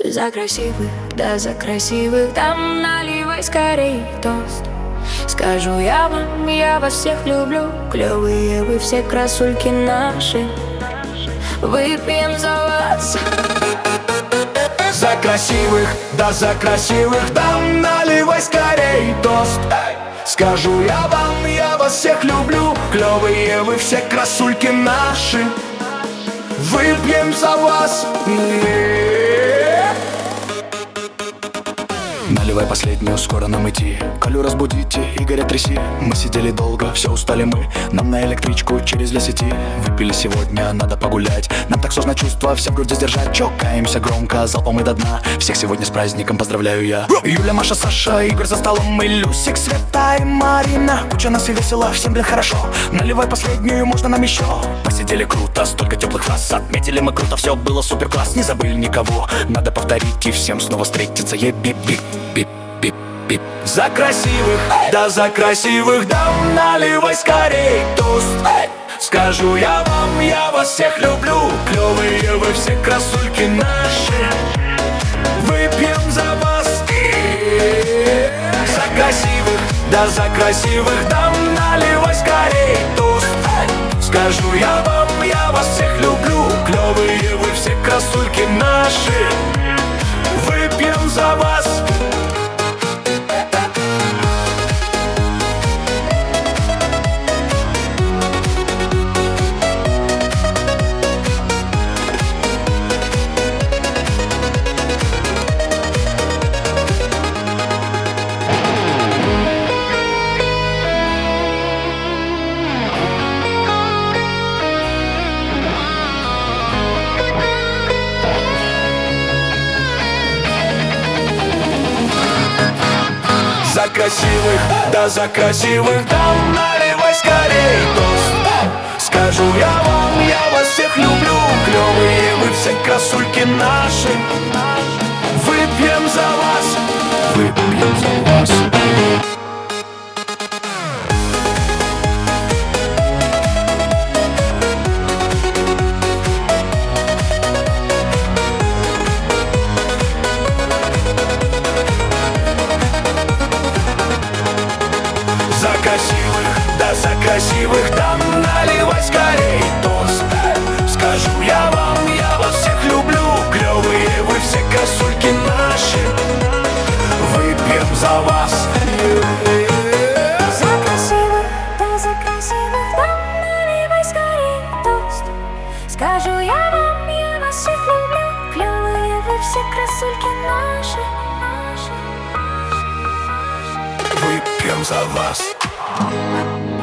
За красивых, да за красивых. Там наливай скорей тост. Скажу я вам, я вас всех люблю. Клевые вы все красульки наши. Выпьем за вас. За красивых, да за красивых. Там наливай скорей тост. Скажу я вам, я вас всех люблю. Клевые вы все красульки наши. Выпьем за вас. Наливай последнюю, скоро нам идти. Колю разбудите, Игоря тряси. Мы сидели долго, все устали мы. Нам на электричку через лес идти. Выпили сегодня, надо погулять. Нам так сложно чувства все в груди сдержать. Чокаемся громко, залпом и до дна. Всех сегодня с праздником поздравляю я. Юля, Маша, Саша, Игорь за столом. Мы Люсик, Света и Марина. Куча нас и весело, всем, блин, хорошо. Наливай последнюю, можно нам еще. Посидели круто, столько теплых фраз. Отметили мы круто, все было супер класс. Не забыли никого, надо повторить и всем снова встретиться. Е-бип-бип. Бип-бип-бип. За красивых, да за красивых. Да наливай скорей тост. Скажу я вам, я вас всех люблю. Клевые вы все красульки наши. Выпьем за вас. За красивых, да за красивых. Да наливай скорей тост. Скажу я вам, я вас всех люблю. Клевые вы все красульки наши. Выпьем за вас. За красивых, да за красивых. Там наливай скорей тост. Скажу я вам, я вас всех люблю. Клевые вы все красульки наши. Выпьем за вас. Выпьем за вас. За красивых, да за красивых. Там наливай скорей тост. Скажу я вам, я вас всех люблю. Клевые вы все красульки наши. Выпьем за вас. За красивых, да за красивых. Там наливай скорей тост. Скажу я вам, я вас всех люблю. Клевые вы все красульки наши. Выпьем за вас.